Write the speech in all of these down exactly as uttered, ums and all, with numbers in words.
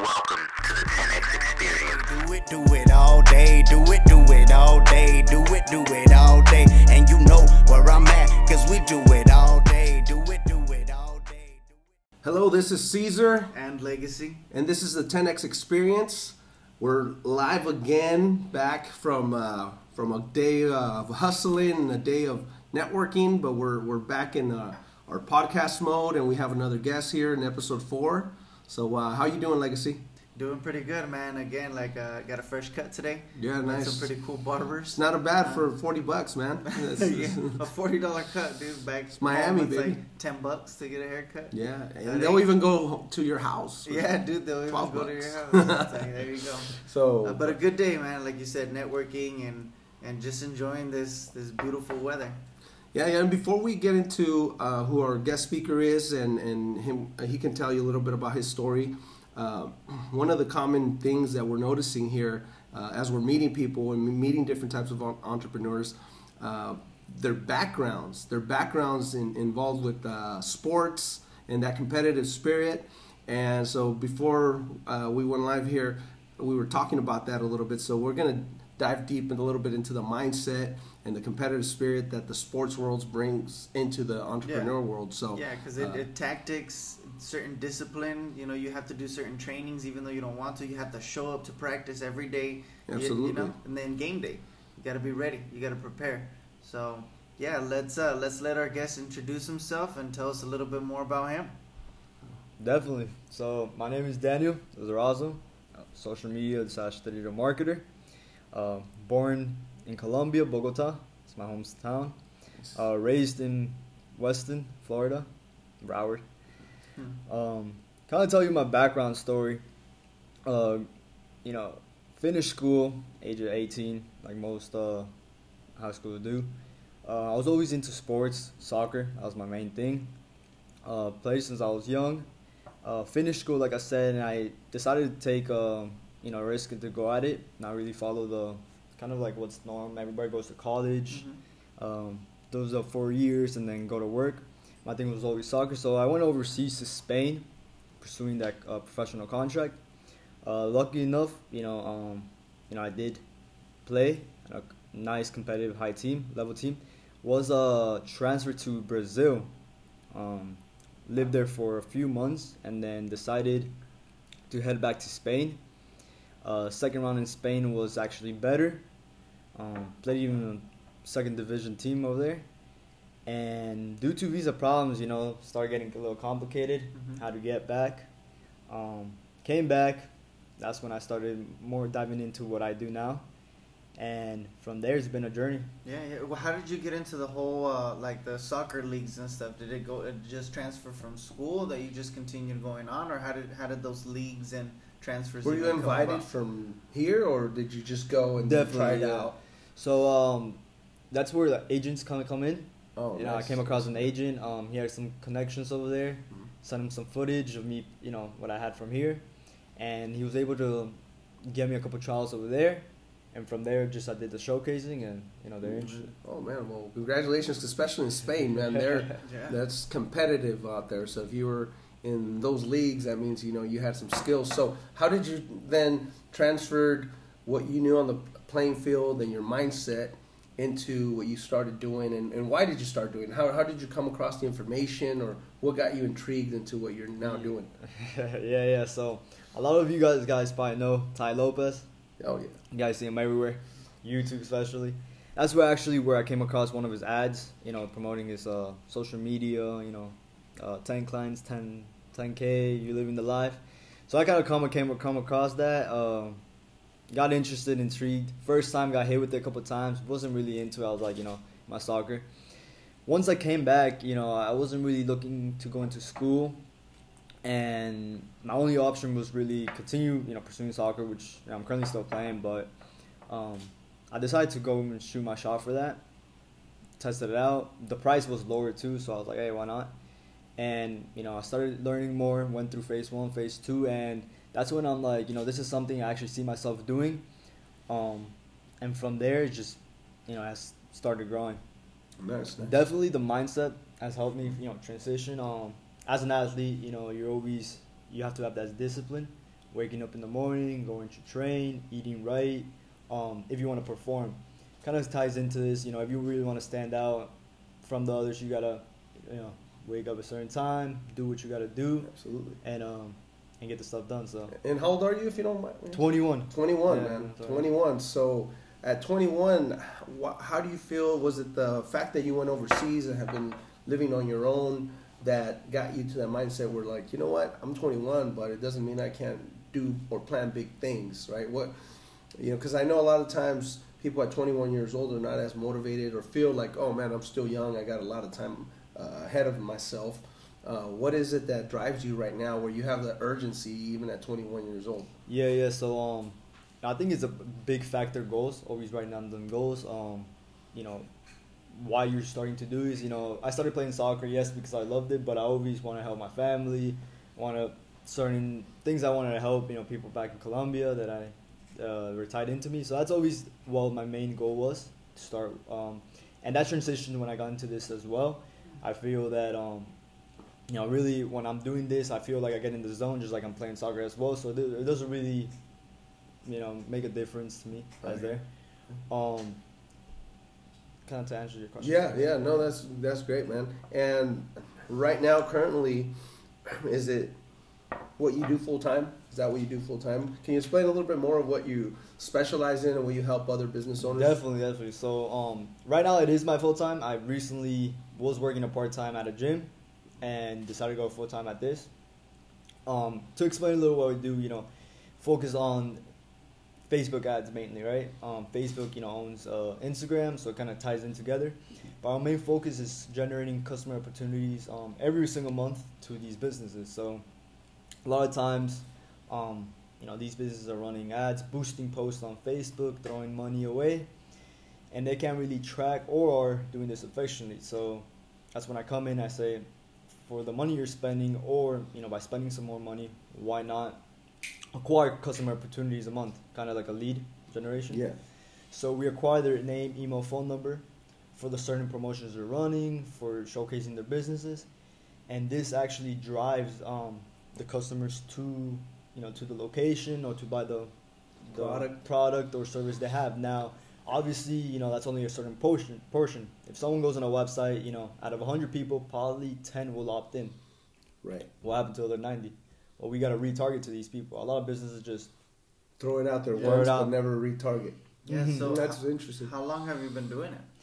Welcome to the ten X Experience. Do it, do it all day, do it, do it all day, do it, do it all day. And you know where I'm at, cause we do it all day, do it, do it all day. Do it. Hello, this is Caesar, And Legacy. and this is the ten X Experience. We're live again, back from uh, from a day of hustling and a day of networking, but we're we're back in uh, our podcast mode, and we have another guest here in episode four. So, uh, how you doing, Legacy? Doing pretty good, man. Again, like, uh, got a fresh cut today. Yeah, Met nice. Some pretty cool barbers. It's not a bad for forty bucks, man. It's- yeah, a forty dollar cut, dude. Back Miami, home, it's baby. like ten bucks to get a haircut. yeah, That and they'll ain't- even go to your house. Yeah, dude. They'll even twelve go to bucks. your house. It's like, there you go. So, Uh, but a good day, man. Like you said, networking and and just enjoying this this beautiful weather. Yeah, yeah. And before we get into uh, who our guest speaker is, and and him, he can tell you a little bit about his story. Uh, one of the common things that we're noticing here, uh, as we're meeting people and meeting different types of en- entrepreneurs, uh, their backgrounds, their backgrounds in, involved with uh, sports and that competitive spirit. And so before uh, we went live here, we were talking about that a little bit. So we're gonna dive deep in a little bit into the mindset and the competitive spirit that the sports world brings into the entrepreneur world. So Yeah, because it, uh, it tactics, certain discipline. You know, you have to do certain trainings, even though you don't want to. You have to show up to practice every day. you- You, Absolutely. know, and then game day, you got to be ready. You got to prepare. So yeah, let's uh, let's let our guest introduce himself and tell us a little bit more about him. Definitely. So my name is Daniel Lizarazo, social media slash digital marketer. Uh, born in Colombia, Bogota. It's my hometown. Uh, raised in Weston, Florida, Broward. Hmm. Um, kind of tell you my background story. Uh, you know, finished school age of eighteen, like most uh, high school do. Uh, I was always into sports, soccer. That was my main thing. Uh, played since I was young. Uh, finished school, like I said, and I decided to take uh, you know, risk to go at it. Not really follow the kind of like what's norm. Everybody goes to college, Mhm. um, those are four years, and then go to work. My thing was always soccer, so I went overseas to Spain, pursuing that uh, professional contract. Uh, lucky enough, you know, um, you know, I did play on a nice competitive high team level team. Was uh, transferred to Brazil. Um, lived there for a few months, and then decided to head back to Spain. Uh, second round in Spain was actually better. Um, played even a second division team over there. And due to visa problems, you know, started getting a little complicated. Mhm. How to get back. Um, came back. That's when I started more diving into what I do now. And from there, it's been a journey. Yeah, yeah. Well, how did you get into the whole uh, like the soccer leagues and stuff? Did it go? It just transfer from school that you just continued going on, or how did how did those leagues and transfers? were you even come invited about? from here, or did you just go and Definitely, try it yeah. out? So um, that's where the agents kind of come in. Oh, You know, nice. I came across an agent. Um, he had some connections over there. Mhm. Sent him some footage of me, you know, what I had from here, and he was able to get me a couple trials over there. And from there, just I did the showcasing, and you know they're interested. Oh man, well, congratulations, especially in Spain, man. They're Yeah. that's competitive out there. So if you were in those leagues, that means you know you had some skills. So how did you then transferred what you knew on the playing field and your mindset into what you started doing, and, and why did you start doing it? How how did you come across the information, or what got you intrigued into what you're now doing? yeah, yeah. So a lot of you guys, guys probably know Ty Lopez. Oh yeah. You guys see him everywhere, YouTube especially. That's where actually where I came across one of his ads, you know, promoting his uh, social media, you know, uh, ten clients, ten, ten K, you living the life. So I kind of come came come across that, uh, got interested, intrigued. First time got hit with it a couple times, wasn't really into it. I was like, you know, my soccer. Once I came back, you know, I wasn't really looking to go into school. And my only option was really continue, you know, pursuing soccer, which you know, I'm currently still playing. But um, I decided to go and shoot my shot for that. Tested it out. The price was lower too, so I was like, hey, why not? And you know, I started learning more. Went through phase one, phase two, and that's when I'm like, you know, this is something I actually see myself doing. Um, and from there, it just you know, has started growing. Nice, nice. Definitely, the mindset has helped me, you know, transition. Um, as an athlete, you know, you're always you have to have that discipline. waking up in the morning, going to train, eating right. Um, if you want to perform, kind of ties into this. You know, if you really want to stand out from the others, you gotta, you know, wake up a certain time, do what you gotta do, Absolutely. and um, and get the stuff done. So And how old are you, if you don't mind? twenty-one. twenty-one, Yeah, man. sorry. twenty-one. So at twenty-one, wh- how do you feel? Was it the fact that you went overseas and have been living on your own that got you to that mindset where, like, you know what, I'm twenty-one, but it doesn't mean I can't do or plan big things, right? What, you know, because I know a lot of times people at twenty-one years old are not as motivated or feel like, oh man, I'm still young, I got a lot of time uh, ahead of myself. Uh, what is it that drives you right now where you have the urgency even at twenty-one years old? Yeah, yeah. So um, I think it's a big factor. Goals, always writing down them goals. Um, you know, why you're starting to do is, you know, I started playing soccer, yes, because I loved it, but I always want to help my family, want to certain things I wanted to help. You know, people back in Colombia that I uh, were tied into me. So that's always what my main goal was to start. Um, and that transition when I got into this as well. I feel that um, you know, really when I'm doing this, I feel like I get in the zone, just like I'm playing soccer as well. So it it doesn't really, you know, make a difference to me as Okay. there. Um, kind of to answer your question. Yeah, yeah, no, that's that's great, man. And right now, currently, is it what you do full time? Is that what you do full time? Can you explain a little bit more of what you specialize in and what you help other business owners? Definitely, definitely. So um, right now it is my full time. I recently was working a part time at a gym, and decided to go full time at this. Um, to explain a little what we do, you know, focus on Facebook ads mainly, right? Um, Facebook, you know, owns uh, Instagram, so it kind of ties in together. But our main focus is generating customer opportunities um, every single month to these businesses. So a lot of times, um, you know, these businesses are running ads, boosting posts on Facebook, throwing money away, and they can't really track or are doing this efficiently. So that's when I come in, I say, for the money you're spending, or, you know, by spending some more money, why not acquire customer opportunities a month, kind of like a lead generation. Yeah. So we acquire their name, email, phone number for the certain promotions they're running, for showcasing their businesses, and this actually drives um, the customers to, you know, to the location or to buy the, the Product. product or service they have. Now, obviously, you know, that's only a certain portion. Portion. If someone goes on a website, you know, out of one hundred people, probably ten will opt in. Right. What happened to the other ninety? Well, we got to retarget to these people. A lot of businesses just Throw it out there Throw once, it out. but never retarget. Yeah. Mhm. So That's how, interesting. how long have you been doing it?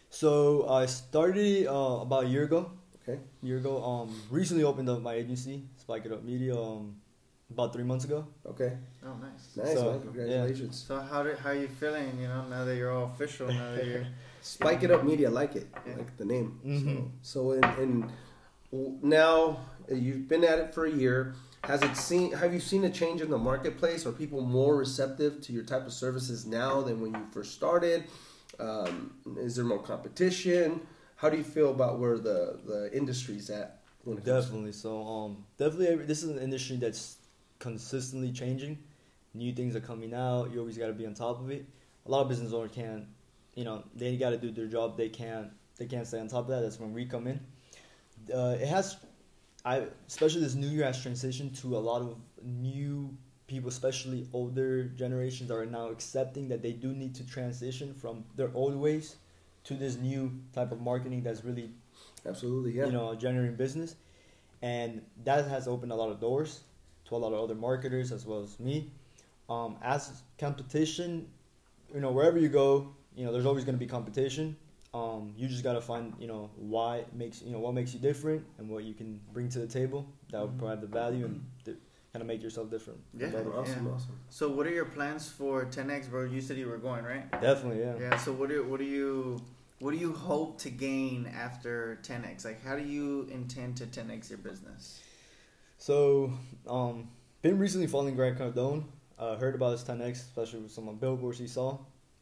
So I started uh, about a year ago. Okay. Year ago. Um, recently opened up my agency, Spike It Up Media. Um, about three months ago. Okay. Oh, nice. Nice, So, man. Congratulations. So how do, how are you feeling? You know, now that you're all official, now that you're Spike It Up Media, I like it. I Yeah. like the name. Mhm. So, so in, in w- now uh, you've been at it for a year. Has it seen? Have you seen a change in the marketplace? Are people more receptive to your type of services now than when you first started? Um, is there more competition? How do you feel about where the the industry's at? When it comes to- Definitely. So um, definitely, every, this is an industry that's consistently changing. New things are coming out. You always got to be on top of it. A lot of business owners can't, you know, they got to do their job. They can't, they can't stay on top of that. That's when we come in. Uh, it has, I especially this new year has transitioned to a lot of new people, especially older generations, are now accepting that they do need to transition from their old ways to this new type of marketing that's really, Absolutely, yeah. you know, generating business. And that has opened a lot of doors to a lot of other marketers as well as me. Um, as competition, you know, wherever you go, you know, there's always going to be competition. Um, you just got to find, you know, why it makes, you know, what makes you different and what you can bring to the table that will provide the value and th- kind of make yourself different. Yeah. Better. Awesome, Yeah. awesome. So what are your plans for ten X, bro? You said you were going, right? Definitely, yeah. Yeah. So what do what do you what do you hope to gain after ten X? Like, how do you intend to ten X your business? So, um, been recently following Grant Cardone. Uh, heard about his ten X, especially with some of the billboards he saw.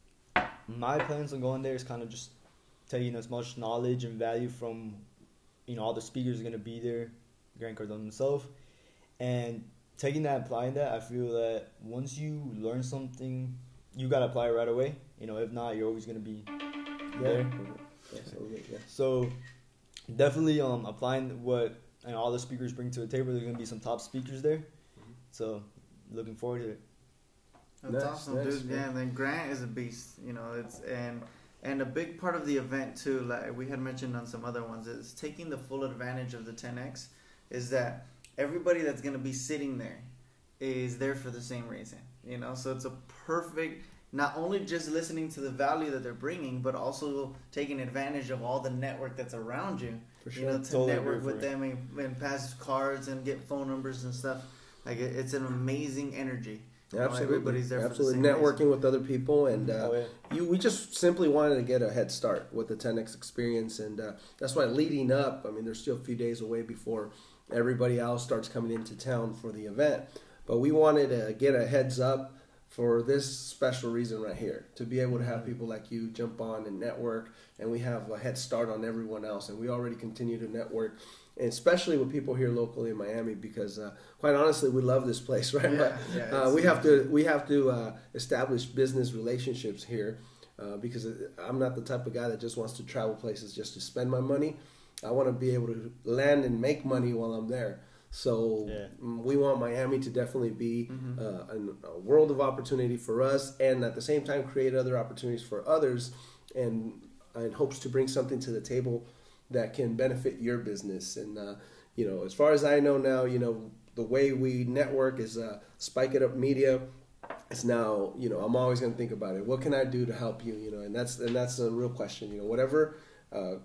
My plans on going there is kind of just taking as much knowledge and value from, you know, all the speakers are going to be there, Grant Cardone himself, and taking that and applying that. I feel that once you learn something, you got to apply it right away. You know, if not, you're always going to be there. Absolutely, yeah. So definitely um applying what and all the speakers bring to the table. There's gonna be some top speakers there. So looking forward to it. That's Nice, awesome, nice, dude. man. Yeah, and then Grant is a beast. You know, it's and and a big part of the event too, like we had mentioned on some other ones, is taking the full advantage of the ten X. Is that everybody that's gonna be sitting there is there for the same reason. You know, so it's a perfect. Not only just listening to the value that they're bringing, but also taking advantage of all the network that's around you. For You sure. know, to Totally network agree with for them and, and pass cards and get phone numbers and stuff. Like it, it's an amazing energy. You know, Absolutely, everybody's there absolutely. for the same Networking reason. with other people, and uh, Oh, yeah. you. We just simply wanted to get a head start with the ten X experience, and uh, that's why leading up. I mean, there's still a few days away before everybody else starts coming into town for the event, but we wanted to get a heads up for this special reason right here, to be able to have people like you jump on and network, and we have a head start on everyone else, and we already continue to network, and especially with people here locally in Miami, because uh, quite honestly, we love this place, right? Yeah, but yeah, uh, it's- we have to we have to uh, establish business relationships here, uh, because I'm not the type of guy that just wants to travel places just to spend my money. I want to be able to land and make money while I'm there. So Yeah. mm, we want Miami to definitely be Mhm. uh, an, a world of opportunity for us, and at the same time create other opportunities for others, and in hopes to bring something to the table that can benefit your business. And uh, you know, as far as I know now, you know, the way we network is uh, Spike It Up Media. It's now, you know, I'm always going to think about it. What can I do to help you? You know, and that's and that's a real question. You know, whatever uh,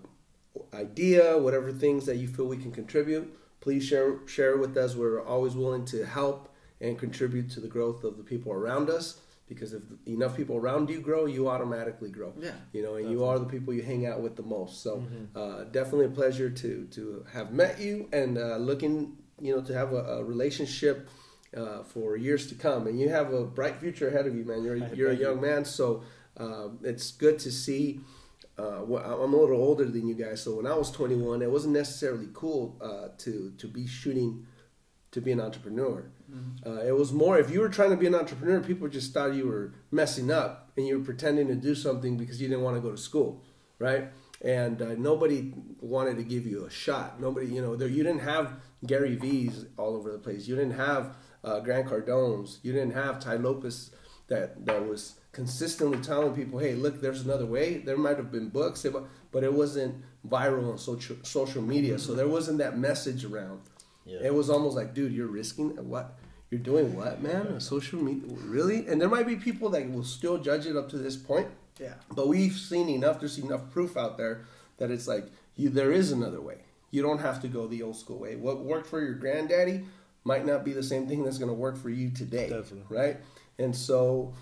idea, whatever things that you feel we can contribute, please share share with us. We're always willing to help and contribute to the growth of the people around us, because if enough people around you grow, you automatically grow. Yeah. You know, and you are the people you hang out with the most. So Mm-hmm. uh, definitely a pleasure to to have met you, and uh, looking, you know, to have a, a relationship uh, for years to come. And you have a bright future ahead of you, man. You're you're a Thank you. young man, so uh, it's good to see. Uh, well, I'm a little older than you guys, so when I was twenty-one, it wasn't necessarily cool uh, to to be shooting to be an entrepreneur. Uh, it was more, if you were trying to be an entrepreneur, people just thought you were messing up and you were pretending to do something because you didn't want to go to school, right? And uh, nobody wanted to give you a shot. Nobody, you know, there, you didn't have Gary V's all over the place. You didn't have uh, Grant Cardone's. You didn't have Ty Lopez that that was consistently telling people, hey, look, there's another way. There might have been books, but it wasn't viral on social social media, so there wasn't that message around. Yeah. It was almost like, dude, you're risking what? You're doing what, man? On social media, really? And there might be people that will still judge it up to this point. Yeah. But we've seen enough. There's enough proof out there that it's like, you. There is another way. You don't have to go the old school way. What worked for your granddaddy might not be the same thing that's going to work for you today. Definitely. Right? And so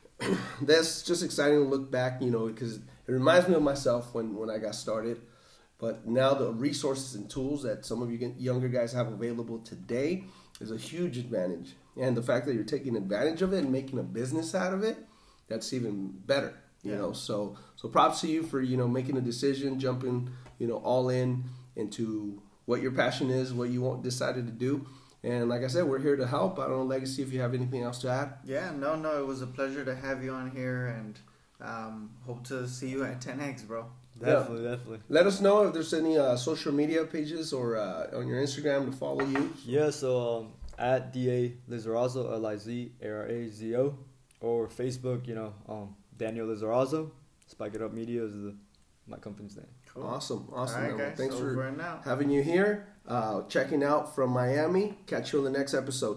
that's just exciting to look back, you know, because it reminds me of myself when, when I got started. But now the resources and tools that some of you younger guys have available today is a huge advantage. And the fact that you're taking advantage of it and making a business out of it, that's even better. You Yeah. know, so so props to you for, you know, making a decision, jumping, you know, all in into what your passion is, what you want decided to do. And like I said, we're here to help. I don't know, Legacy, if you have anything else to add. Yeah, no, no, it was a pleasure to have you on here, and um, hope to see you at ten X, bro. Definitely, definitely. Let us know if there's any uh, social media pages or uh, on your Instagram to follow you. Yeah, so um, at D A Lizarazo, L I Z A R A Z O, or Facebook, you know, um, Daniel Lizarazo. Spike It Up Media is the, my company's name. Cool. Awesome, awesome. All right, man. guys, Thanks over for and out. having you here. Uh, checking out from Miami. Catch you on the next episode.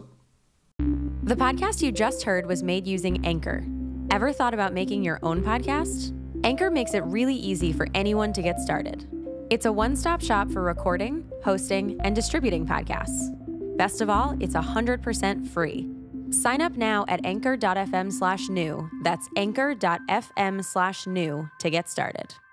The podcast you just heard was made using Anchor. Ever thought about making your own podcast? Anchor makes it really easy for anyone to get started. It's a one-stop shop for recording, hosting, and distributing podcasts. Best of all, it's one hundred percent free. Sign up now at anchor.fm slash new. That's anchor.fm slash new to get started.